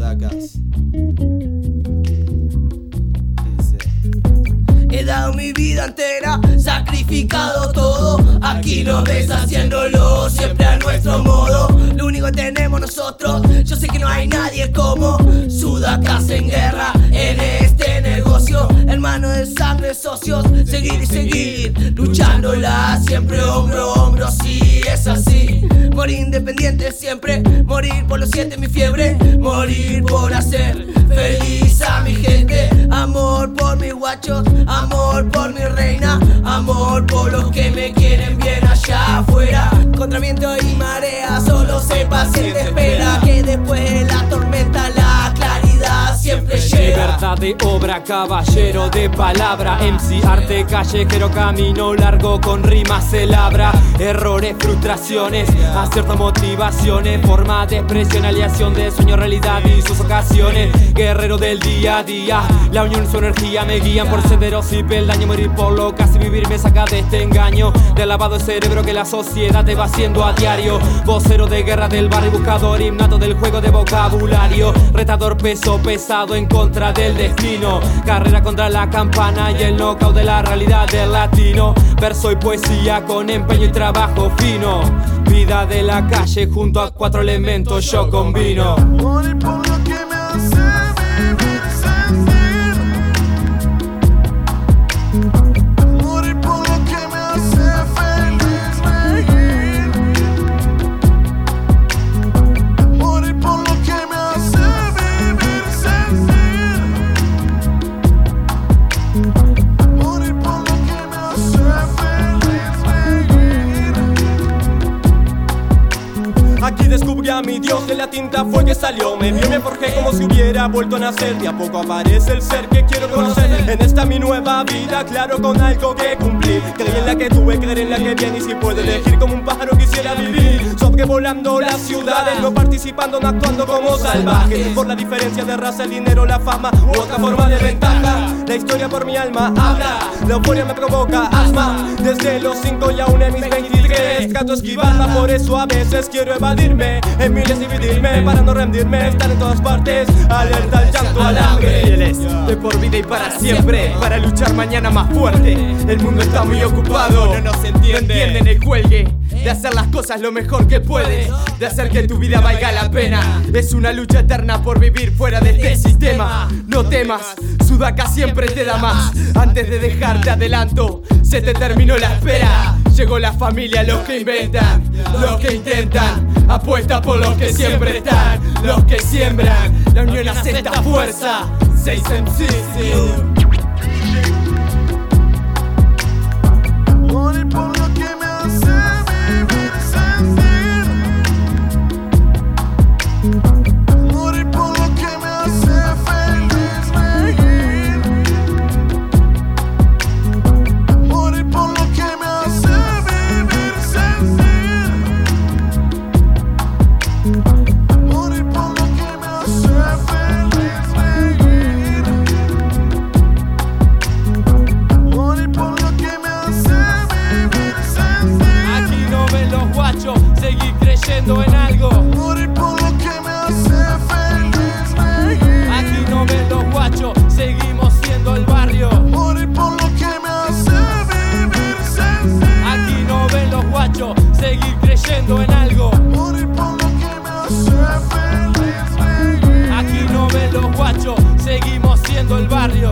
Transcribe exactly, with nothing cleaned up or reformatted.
Sudacas. He dado mi vida entera, sacrificado todo. Aquí nos ves haciéndolo siempre a nuestro modo. Lo único que tenemos nosotros, yo sé que no hay nadie como Sudacas en guerra en este negocio. Hermano de sangre, socios, seguir y seguir luchándola siempre hombro a hombro, sí es así. Morir independiente siempre, morir por los siete mi fiebre, morir por hacer feliz a mi gente. Amor por mis guachos, amor por mi reina, amor por los que me quieren bien allá afuera. Contra viento y marea, solo sé paciente espera que después de la tormenta la claridad siempre llega. Libertad de obra, caballero de palabra, M C, arte callejero, camino largo con rimas se labra. Errores, frustraciones, aciertos, motivaciones, forma de expresión, aliación de sueño, realidad y sus ocasiones. Guerrero del día a día, la unión y su energía me guían por senderos y peldaños. Morir por lo casi vivir me saca de este engaño, del lavado de cerebro que la sociedad te va haciendo a diario. Vocero de guerra del barrio, buscador innato del juego de vocabulario, retador peso pesado en contra del destino, carrera contra la campana y el knockout de la realidad del latino. Verso y poesía con empeño y trabajo fino, vida de la calle junto a cuatro elementos yo combino. Morir por lo que me hace vivir, sentir. Morir por lo que me hace feliz, reír. Morir por lo que me hace vivir, sentir. Morir por lo que me hace feliz, reír. Aquí descubrí a mi Dios, de la tinta fue que salió. Me vio y me forjé como si hubiera vuelto a nacer. De a poco aparece el ser que quiero conocer. En esta mi nueva vida, claro, con algo que cumplir. Creí en la que tuve, creer en la que viene. Y si puedo elegir como un pájaro quisiera vivir, sobrevolando las ciudades, no participando, no actuando como salvaje. Por la diferencia de raza, el dinero, la fama u otra forma de ventaja. La historia por mi alma habla, la euforia me provoca asma. Desde los cinco y aún en mis veintitrés trato de esquivarla, por eso a veces quiero evadirme, en miles dividirme para no rendirme, estar en todas partes, alerta al llanto, al hambre. Fieles de por vida y para siempre, para luchar mañana más fuerte. El mundo está muy ocupado, no nos entiende. No entienden el cuelgue de hacer las cosas lo mejor que puedes, de hacer que tu vida valga la pena. Es una lucha eterna por vivir fuera de este sistema. No temas, Sudacas siempre te da más. Antes de dejarte adelanto, se te terminó la espera. Llegó la familia, los que inventan, los que intentan, apuesta por los que siempre están, los que siembran. La unión hace esta fuerza. Seis M C. Morir por lo que me hace vivir, sentir. Morir por lo que me hace feliz, reír. Morir por lo que me hace vivir, sentir. Morir por lo que me hace feliz, reír. Morir por lo que me hace vivir, sentir. Aquí no ven los guachos, seguir creyendo en algo. Morir por lo que me hace feliz, reír. Aquí no ven los guachos, seguimos siendo el barrio. Morir por lo que me hace vivir, sentir. Aquí no ven los guachos, seguir creyendo en algo. Morir por lo que me hace feliz, reír. Aquí no ven los guachos, seguimos siendo el barrio.